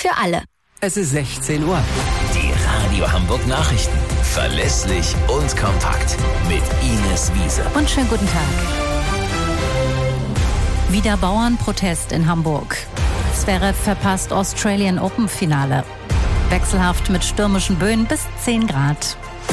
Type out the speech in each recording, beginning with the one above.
für alle. Es ist 16 Uhr. Die Radio Hamburg Nachrichten. Verlässlich und kompakt. Mit Ines Wiese. Und schönen guten Tag. Wieder Bauernprotest in Hamburg. Zverev verpasst Australian Open Finale. Wechselhaft mit stürmischen Böen bis 10 Grad.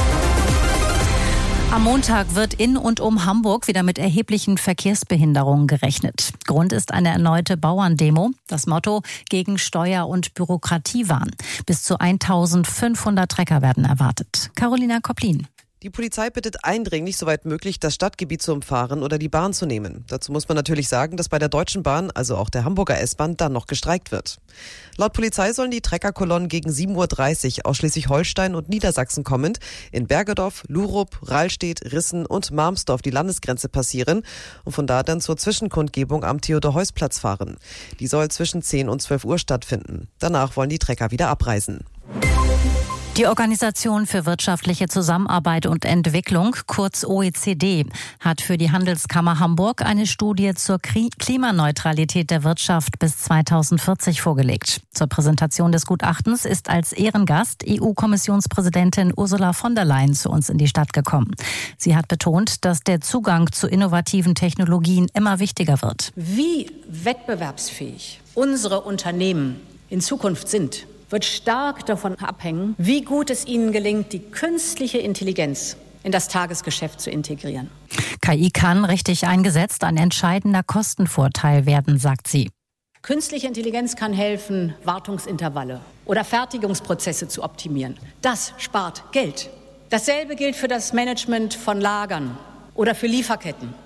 Am Montag wird in und um Hamburg wieder mit erheblichen Verkehrsbehinderungen gerechnet. Grund ist eine erneute Bauerndemo. Das Motto: gegen Steuer- und Bürokratiewahn. Bis zu 1500 Trecker werden erwartet. Carolina Koplin. Die Polizei bittet eindringlich, soweit möglich, das Stadtgebiet zu umfahren oder die Bahn zu nehmen. Dazu muss man natürlich sagen, dass bei der Deutschen Bahn, also auch der Hamburger S-Bahn, dann noch gestreikt wird. Laut Polizei sollen die Treckerkolonnen gegen 7.30 Uhr aus Schleswig-Holstein und Niedersachsen kommend in Bergedorf, Lurup, Rahlstedt, Rissen und Marmsdorf die Landesgrenze passieren und von da dann zur Zwischenkundgebung am Theodor-Heuss-Platz fahren. Die soll zwischen 10 und 12 Uhr stattfinden. Danach wollen die Trecker wieder abreisen. Die Organisation für wirtschaftliche Zusammenarbeit und Entwicklung, kurz OECD, hat für die Handelskammer Hamburg eine Studie zur Klimaneutralität der Wirtschaft bis 2040 vorgelegt. Zur Präsentation des Gutachtens ist als Ehrengast EU-Kommissionspräsidentin Ursula von der Leyen zu uns in die Stadt gekommen. Sie hat betont, dass der Zugang zu innovativen Technologien immer wichtiger wird. Wie wettbewerbsfähig unsere Unternehmen in Zukunft sind, wird stark davon abhängen, wie gut es ihnen gelingt, die künstliche Intelligenz in das Tagesgeschäft zu integrieren. KI kann, richtig eingesetzt, ein entscheidender Kostenvorteil werden, sagt sie. Künstliche Intelligenz kann helfen, Wartungsintervalle oder Fertigungsprozesse zu optimieren. Das spart Geld. Dasselbe gilt für das Management von Lagern oder für Lieferketten.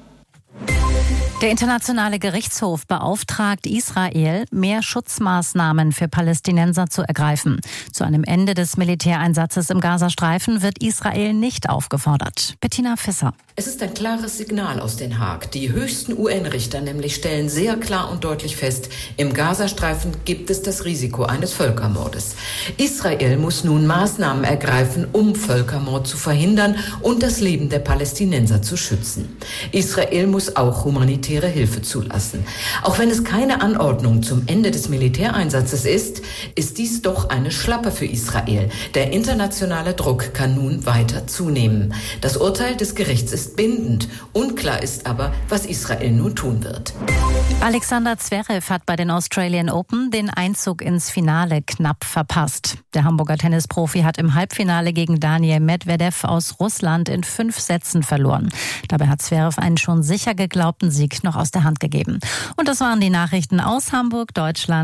Der Internationale Gerichtshof beauftragt Israel, mehr Schutzmaßnahmen für Palästinenser zu ergreifen. Zu einem Ende des Militäreinsatzes im Gazastreifen wird Israel nicht aufgefordert. Bettina Visser. Es ist ein klares Signal aus Den Haag. Die höchsten UN-Richter nämlich stellen sehr klar und deutlich fest, im Gazastreifen gibt es das Risiko eines Völkermordes. Israel muss nun Maßnahmen ergreifen, um Völkermord zu verhindern und das Leben der Palästinenser zu schützen. Israel muss auch humanitäre Hilfe zulassen. Auch wenn es keine Anordnung zum Ende des Militäreinsatzes ist, ist dies doch eine Schlappe für Israel. Der internationale Druck kann nun weiter zunehmen. Das Urteil des Gerichts ist bindend. Unklar ist aber, was Israel nun tun wird. Alexander Zverev hat bei den Australian Open den Einzug ins Finale knapp verpasst. Der Hamburger Tennisprofi hat im Halbfinale gegen Daniil Medvedev aus Russland in 5 Sätzen verloren. Dabei hat Zverev einen schon sicher geglaubten Sieg noch aus der Hand gegeben. Und das waren die Nachrichten aus Hamburg, Deutschland.